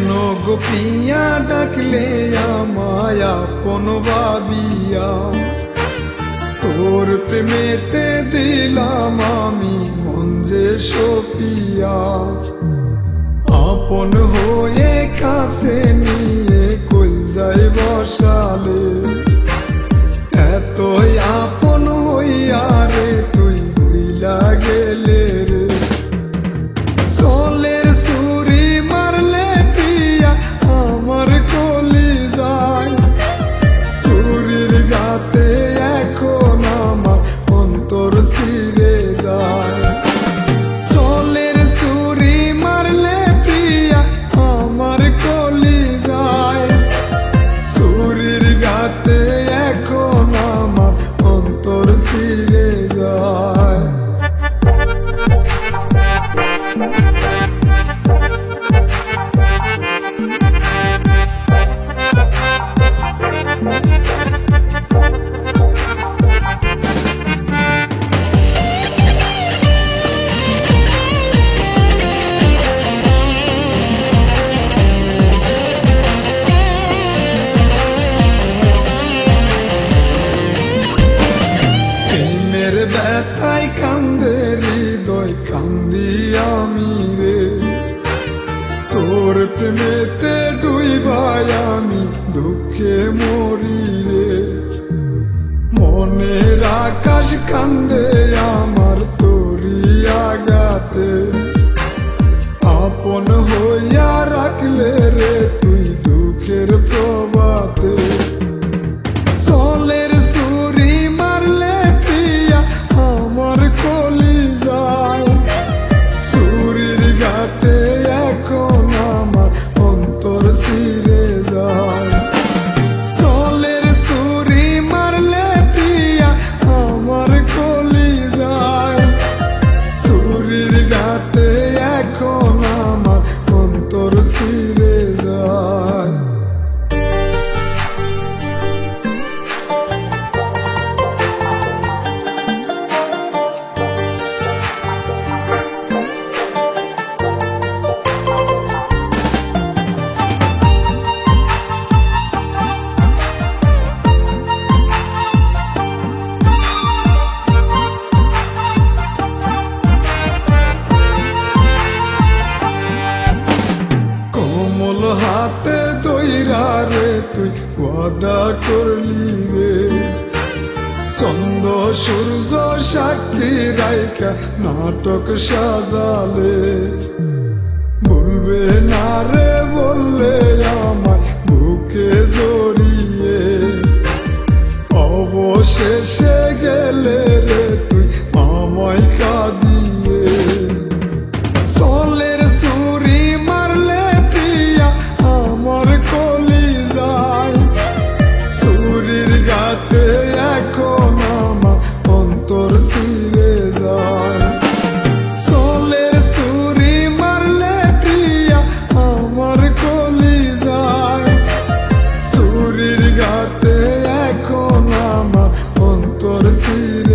গোপিয়া ডাকলে আমায় আপন ভাবিয়া, তোর প্রেমেতে দিলাম আমি মন যে সপিয়া। আপন হয়ে কাছে নিয়ে কলজায় বসালে, এতই আপন হইয়া রে তুই ভুইলা গেলে রে। চলের ছুরি মারলে পিয়া আমার কলিজায়, ছুরির গাতে এখন আমার অন্তর ছিঁড়ে যায়। চলের ছুরি মারলে পিয়া আমার কলিজায়, ছুরির গাতে এখন আমার অন্তর ছিঁড়ে যায়। ব্যথায় কান্দে হৃদয় কান্দি আমি রে, তোর প্রেমেতে ডুইবাই আমি দুঃখে মরি রে। মনের আকাশ কান্দে আমার তোরি আগাতে, আপন হইয়া রাখলে রে তুই দুঃখের প্রভাতে। চলের ছুরি মারলে পিয়া আমার কলিজায়, ছুরির গাতে এখন আমার অন্তর ছিঁড়ে যায়। চলের ছুরি মারলে পিয়া আমার কলিজায়, ছুরির গাতে এখন আমার অন্তর ছিঁড়ে যায়। হাতে দইরা রে তুই ওয়াদা করলি রে, চন্দ্র সূর্য সাক্ষী রাইকা নাটক সাজালে। বলবে না রে বললে আমার বুকে জড়িয়ে, অবশেষে গেলে রে তুই আমায় কাঁদিয়ে। চলের ছুরি মারলে পিয়া আমার কলিজায়, ছুরির গাতে এখন আমার অন্তর ছিঁড়ে যায়। চলের ছুরি মারলে পিয়া আমার কলিজায়, ছুরির গাতে এখন আমার অন্তর ছিঁড়ে